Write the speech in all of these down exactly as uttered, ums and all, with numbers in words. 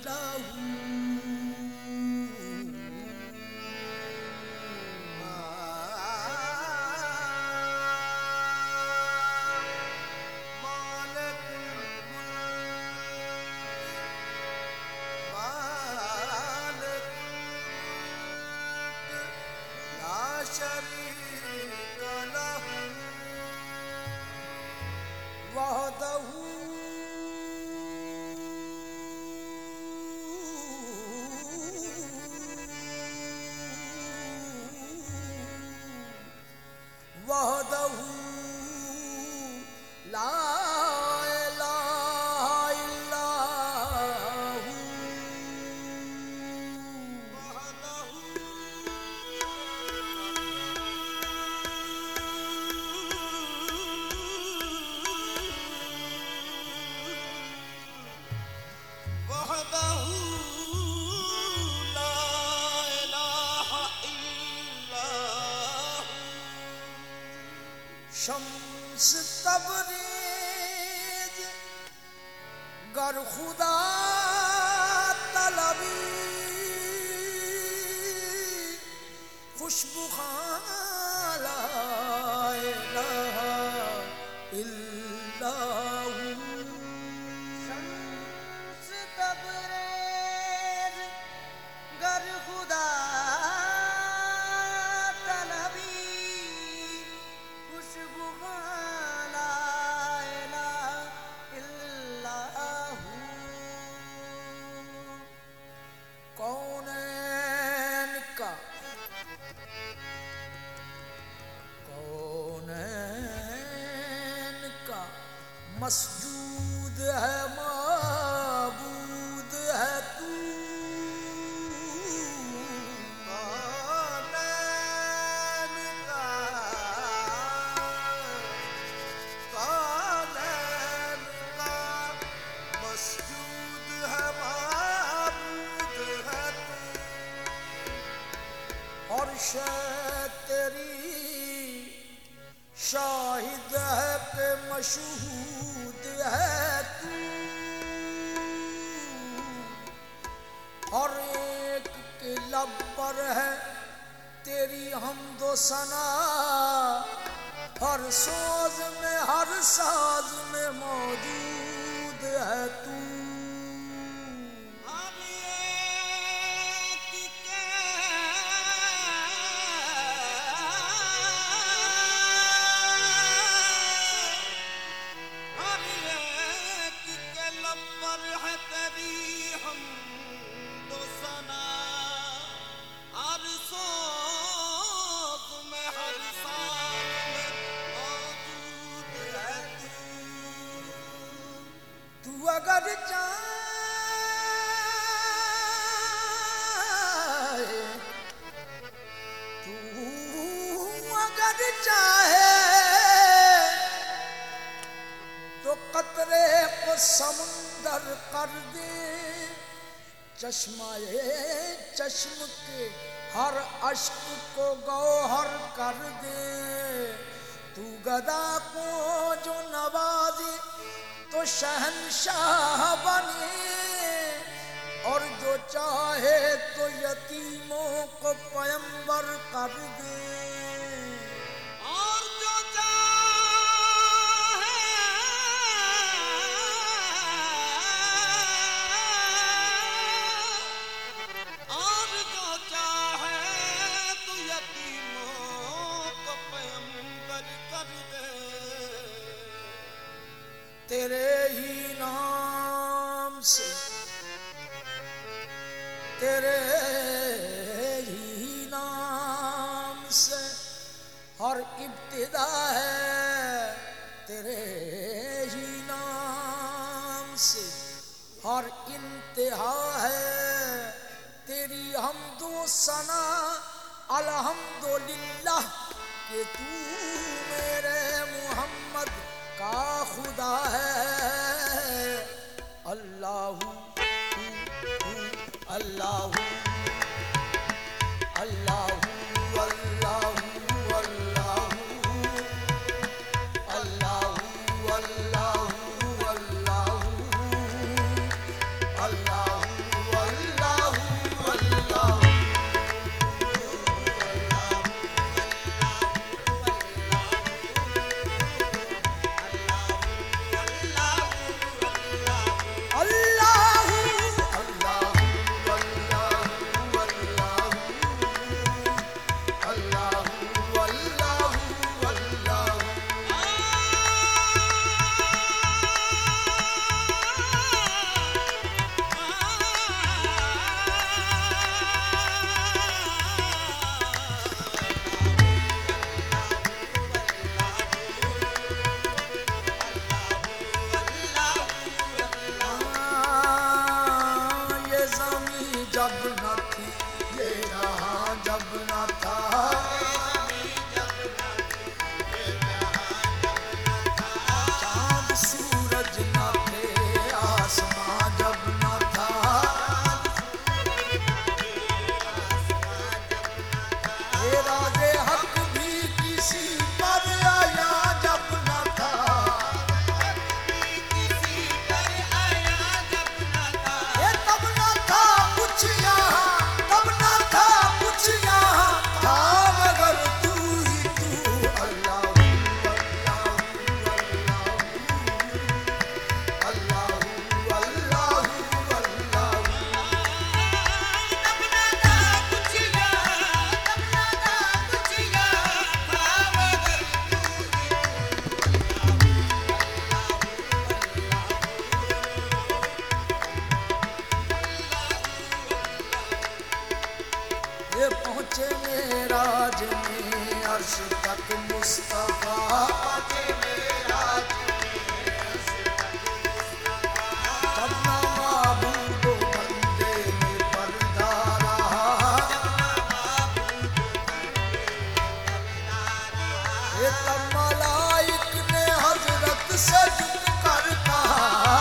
शम्स तबरेज गर खुदा तलबी खुशबू खां ला इलाहा इल्लल्लाहु। शम्स तबरेज गर खुदा कौनैन का कौनैन का मसजूद है माबूद है तू। कौनैन का कौनैन का मसजूद है और शायद तेरी शाहिद है कि मशहूद है तू। हर एक के लब पर है तेरी हमदो सना, हर सोज में हर साज में मौजूद है तू। अगर चाहे तू अगर चाहे तो कतरे को समुंदर कर दे, चश्माए चश्म के हर अश्क को गौहर कर दे। तू गदा को जो नवाजे तो शहंशाह बने, और जो चाहे तो यतीमों को पैगंबर कर दे। और जो चाहे और जो चाहे तो यतीमों को पैगंबर कर दे। तेरे ही नाम से तेरे ही नाम से हर इब्तिदा है, तेरे ही नाम से हर इंतहा है। तेरी हमदो सना अल्हम्दुलिल्लाह कि तू मेरे मुहम्मद का खुदा है। अल्लाहु अल्लाहु अल्लाहु अल्लाहु अल्लाहु अल्लाहु अल्लाहु अल्लाहु अल्लाहु मेराज में अर्श तक मुस्तफा पहुँचे मेराज में अर्श तक मुस्तफा। जब ना माबूदो बंदे में पर्दा रहा ये तब मलाइक ने हजरत से जुद कर कहा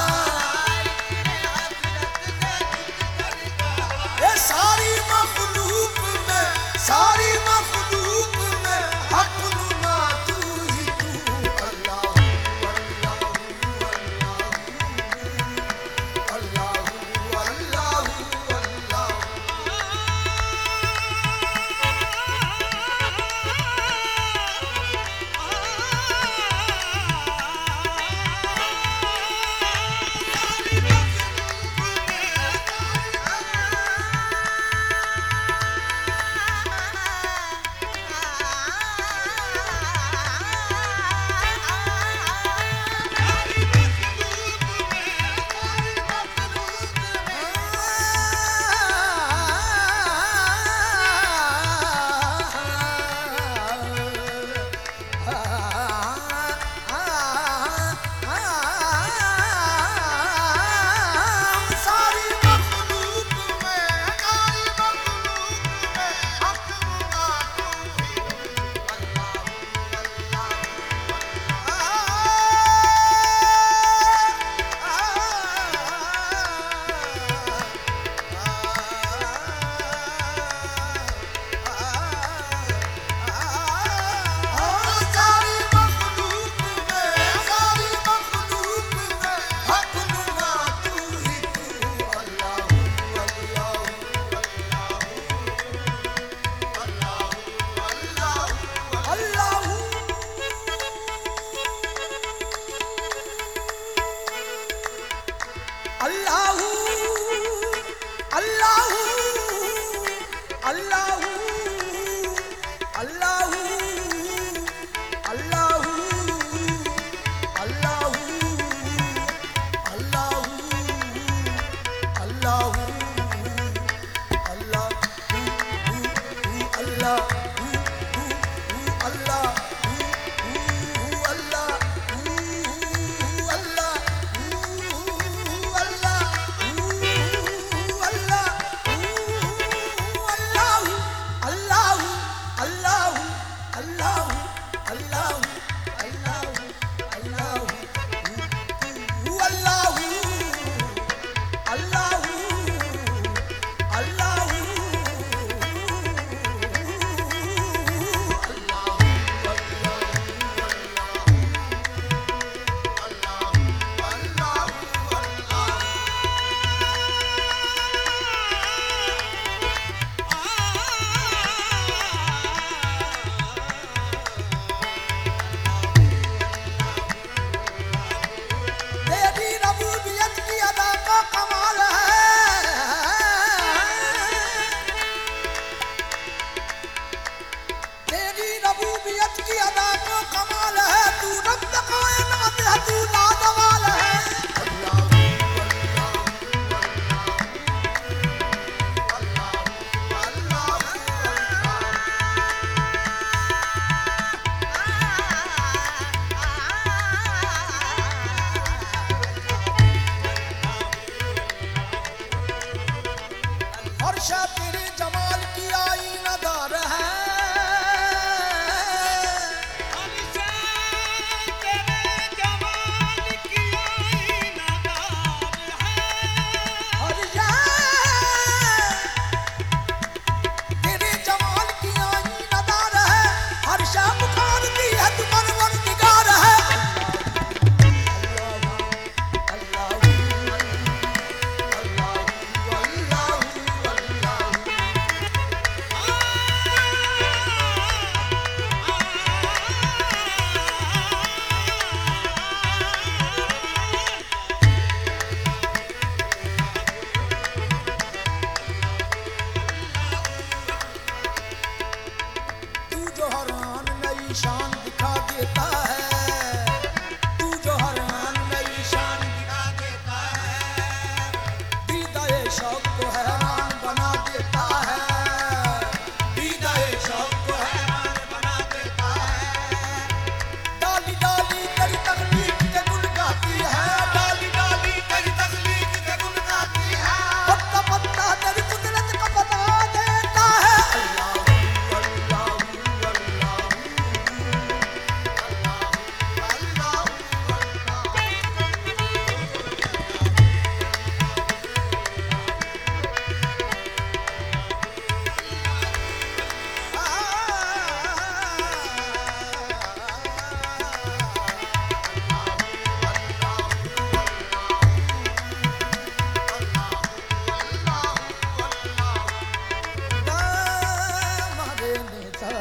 ये सारी मखलूक में सारी मखलूक में हक नुमा तू ही तू अल्लाह अल्लाह अल्लाह अल्लाह अल्लाह सारी मखलूक में सारी मखलूक में हक नुमा सारी मखलूक में सारी मखलूक में हक नुमा तू ही तू अल्लाह अल्लाह अल्लाह अल्लाह अल्लाह अल्लाह अल्लाह अल्लाह अल्लाह अल्लाह अल्लाह अल्लाह तेरी रबूबियत की अदा का कमाल है तेरी रबूबियत की अदा को कमाल है तू रब कायनात है तू लाजवाल है हर्षा तेरे जमाल की आईनादार है हर्षा तेरे जमाल की आईनादार है हर्षा बुखार दी है तू मनवर निगार है तू जो हरान नई शान दिखा देता है तू जो हरान नई शान दिखा देता है दीदाए शौक को हैरान बना देता है दीदाए शौक को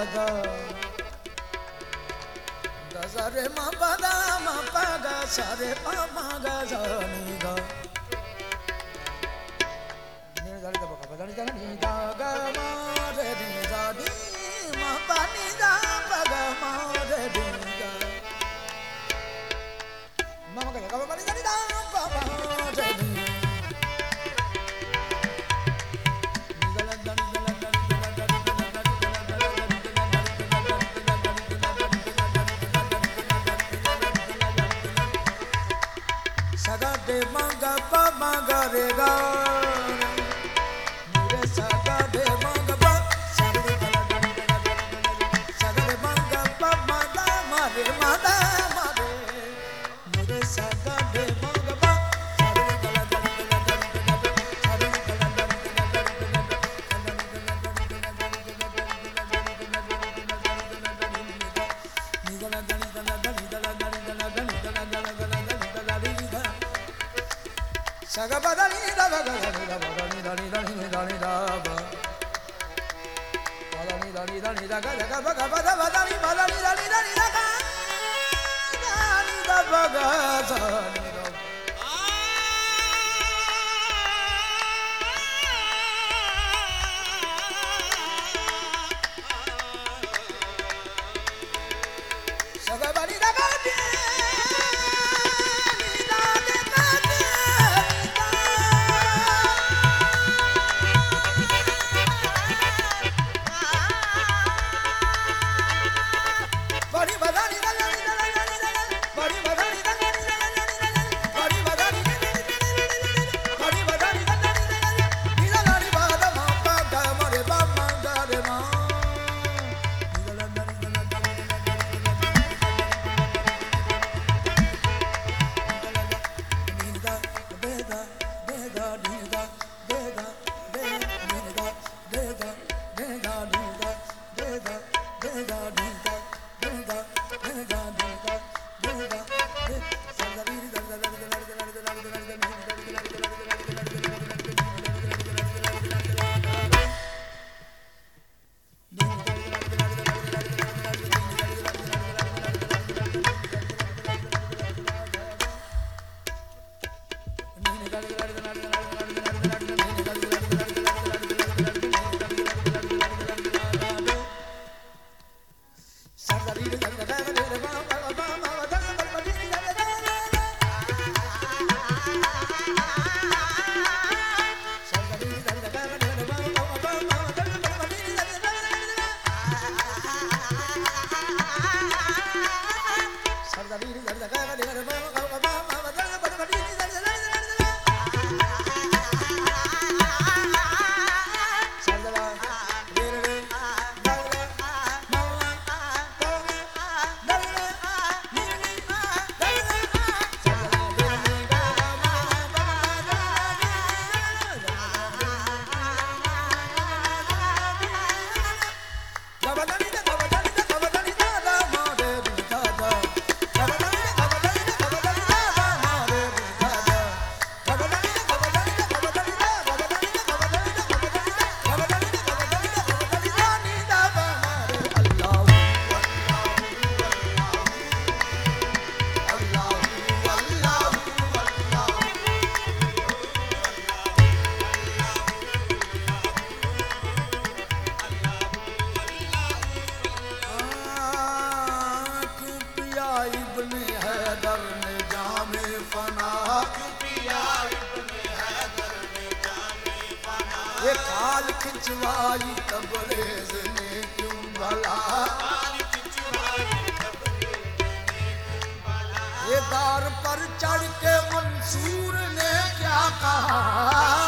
गा गा सा रे मा पा गा मा पा गा सा रे पा मा गा सा नी गा नी गा रे गा पा गा नी गा नी गा गा मा रे नी गा नी मा पा नी गा पा गा मा रे नी गा मा मा गा गा पा नी गा नी गा पा मा रे नी saga de manga pa manga re ga re saga de manga pa saga de saga de manga pa manga ma re ma da ma re re saga de manga pa saga de gala gala gala gala saga de gala gala saga ba da ni da ba ga ni da ba ga ni da ni da ni da ni da ba ba da ni da ni da ni da ga ga ba ga ba da ba da ni ba da ni da ni da ni da ga da ni da ba ga sa ni da saga ba ni da ga ni da de ga bari badani da la la la la bari badani da la la la la bari badani bari badani da la la la ni la la ni ba da ma pa ga ma re ba ma ga re ma ni la la ni la la ni da be da be da ni da be da be ni da be da be da ni da be da be da ni da खिंचवाई Tabrez ने क्यों भला ये दार पर चढ़ के मंसूर ने क्या कहा